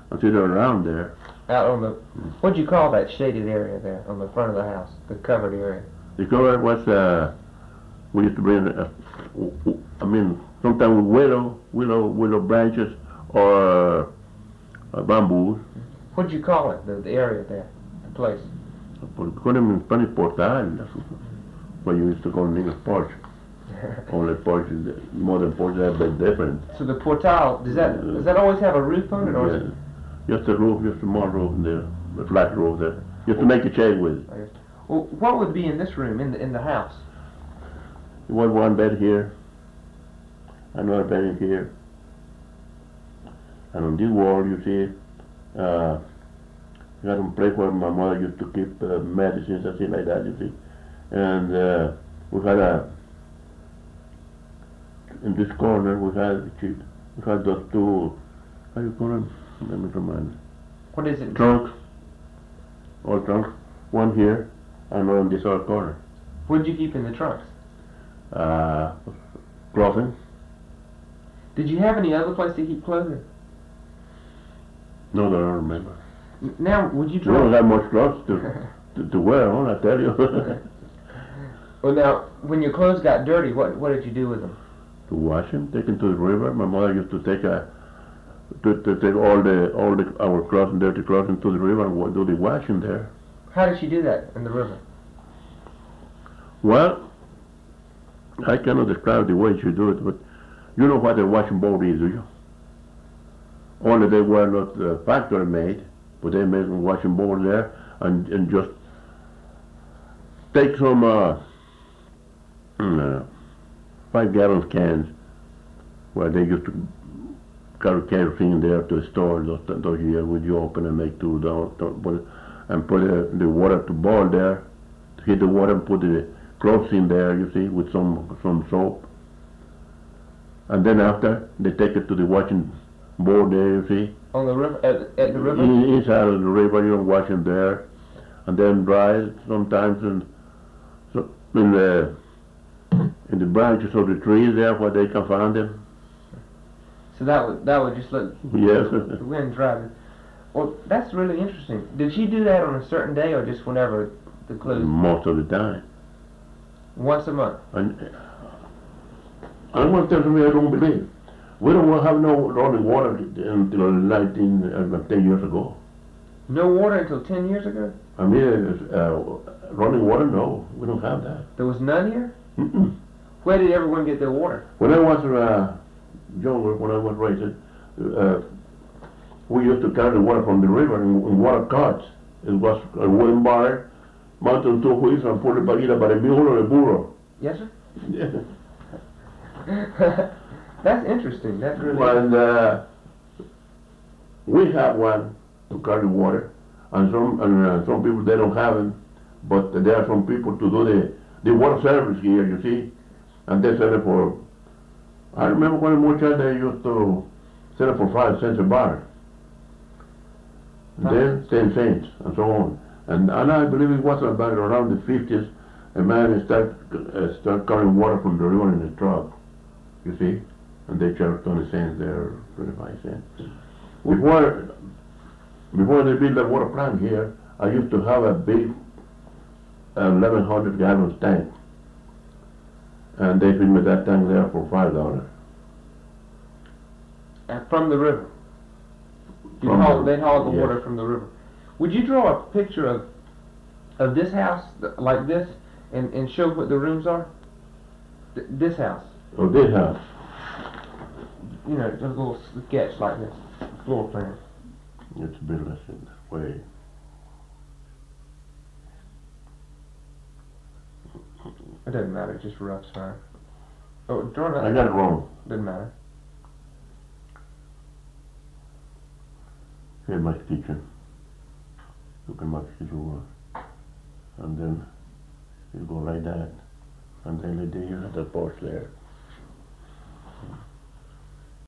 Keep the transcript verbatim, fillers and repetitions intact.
and sit around there. Out on the, what'd you call that shaded area there on the front of the house, the covered area? The cover was, uh, we used to bring, uh, I mean, sometimes with willow, willow, willow branches or uh, bamboos. What'd you call it, the, the area there, the place? Ponemos en Spanish portal, that's what you used to call English porch. Only porch, modern porch is a bit different. So the portal, does that does that always have a roof on it, or Yeah. is it? Just a roof, just a small roof in there, a flat roof there. Just to make a shade with it. Well, what would be in this room, in the in the house? There was one bed here, another bed in here, and on this wall you see, uh, you got a place where my mother used to keep uh, medicines and things like that, you see. And uh, we had a, in this corner we had, we had those two, how you call them? Let me remind. What is it? Trunks, all trunks. One here, and one on this other corner. What did you keep in the trunks? Uh, clothing. Did you have any other place to keep clothing? No, that I don't remember. N- Now, would you We draw? don't have much clothes to, to, to wear on, I tell you. Well, now, when your clothes got dirty, what what did you do with them? To wash them, take them to the river. My mother used to take a, to, to take all the all the our clothes and dirty clothes into the river and wa- do the washing there. How did she do that in the river? Well, I cannot describe the way she do it, but you know what a washing board is, do you? Only they were not uh, factory made, but they made a washing board there and, and just take some uh, mm, uh, five gallon cans where they used to carry kerosene there to store those, those years when you open and make two down, down put it, and put uh, the water to boil there, heat the water and put the clothes in there, you see, with some some soap. And then after, they take it to the washing board there, you see. On the river, at, at the river? In, inside of the river, you know, wash them there. And then dry it sometimes in, so in the in the branches of the trees there where they can find them. So that would that would just let Yes. the wind drive it. Well, that's really interesting. Did she do that on a certain day or just whenever the clothes? Most of the time. Once a month. And I want to tell something I don't believe. We don't have no running water until nineteen, uh, ten years ago. No water until ten years ago? I mean, uh, running water, no, we don't have that. There was none here? Mm-mm. Where did everyone get their water? When I was uh, younger, when I was raised, uh, we used to carry the water from the river in, in water carts. It was a wooden bar, mounted on two wheels, and pulled by either by a mule or a burro. Yes, sir? Yeah. That's interesting. That's really And uh, we have one to carry water, and some and uh, some people they don't have it, but there are some people to do the the water service here, you see, and they sell it for. I remember when I was a child, they used to sell it for five cents a bar, and then ten cents, and so on. And and I believe it was about around the fifties, a man start uh, start carrying water from the river in a truck, you see. And they charge twenty cents there, twenty-five cents. Before, before they built that water plant here, I used to have a big eleven hundred gallon tank. And they filled me that tank there for five dollars. Uh, from the river. You'd From haul, the- they'd haul the yes. water from the river. Would you draw a picture of of this house th- like this and, and show what the rooms are? Th- this house. So this house, You know, just a little sketch like this. Floor plan. it's built in this way. It doesn't matter, just rough's fine. Oh, draw that. I got it wrong. Doesn't matter. Here's my kitchen. Look at my kitchen was. And then you go like that. And then you have the porch there.